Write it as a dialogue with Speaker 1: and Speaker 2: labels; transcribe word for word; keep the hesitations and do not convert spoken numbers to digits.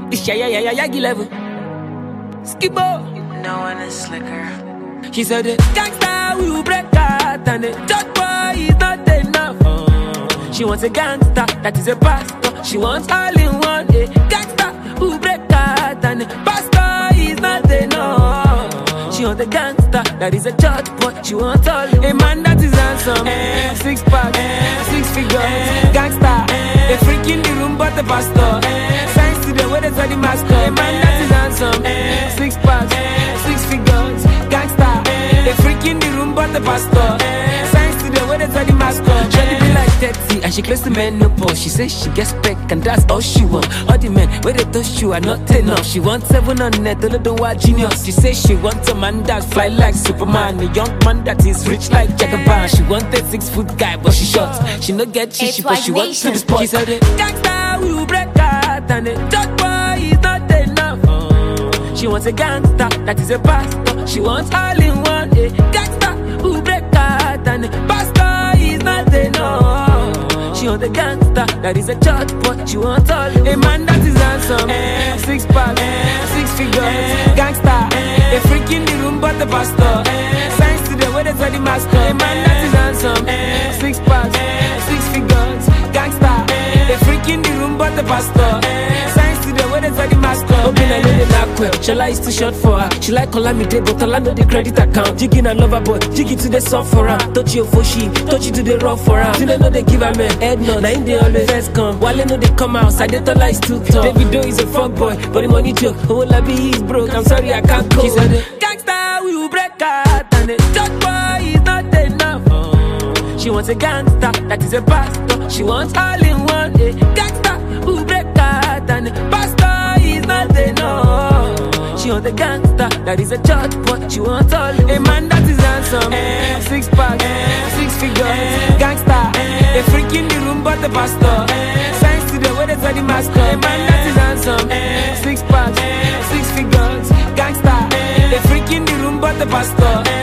Speaker 1: This yeah yeah yeah yeah yeah level. Skibbo.
Speaker 2: No one is slicker.
Speaker 1: She said the gangsta will break out and the judge boy is not enough. Uh, she wants a gangsta that is a pastor. She wants all in one. A gangsta will break out and the pastor is not enough. She wants a gangsta that is a judge boy. She wants all in one. A man that is handsome, eh, six pack, eh, six figures, eh, gangsta, eh, a freak in the room but the pastor. Eh, signs to the way they say the mask. A man that is handsome, eh, six pack, eh, six figures, gangsta. A freak in the room but the pastor. Signs to the way they tell the mascot. She be like thirty and she claims the menopause. She says she gets back and that's all she wants. All the men where they touch you are not enough. She wants seven on net, all of the wild genius. She says she wants a man that fly like Superman, a young man that is rich like Jagaban. She wants a six foot guy but she short. She no get chichi but she wants to the spot. She said the gangsta will break out and the judge boy is not enough. She wants a gangsta that is a pastor. She wants all in one. A gangsta who break out and the pastor is not enough. She wants a gangsta that is a church, but she wants all in one. A man that is handsome, eh, six pack, eh, six figures, eh, gangsta, eh, a freak in the room but the pastor. Eh, signs to the way they say the master. A man that is handsome, eh, six pack, eh, six figures, gangsta, eh, a freak in the room but the pastor. Eh, signs to the way they say the master. Hoping I know the dark well. Shala is too short for her. She like Calamity, but I know the credit account. Jigging and lover boy, jiggy to the soft for her. Touch your foshi, touch it to the rough for her. Till they know they give her man head nod. Now in they always first come. While they know they come out, side they tell her is too tough. Davido is a fuck boy, but the money joke. Oh, la be is broke. I'm sorry I can't go. She said the gangsta we will break out and the judge boy is not enough. Uh, she wants a gangsta that is a pastor. She wants all in one. A gangsta who break out and the pastor is not enough. She wants a gangsta that is a judge, but she wants all in one. A man that is handsome, eh, six pack, eh, six figures, eh, gangsta, eh, a freak in the room but the pastor. Eh, signs to the way they say the master. A man that is handsome, eh, six pack, eh, six figures, gangsta, eh, a freak in the room but the pastor.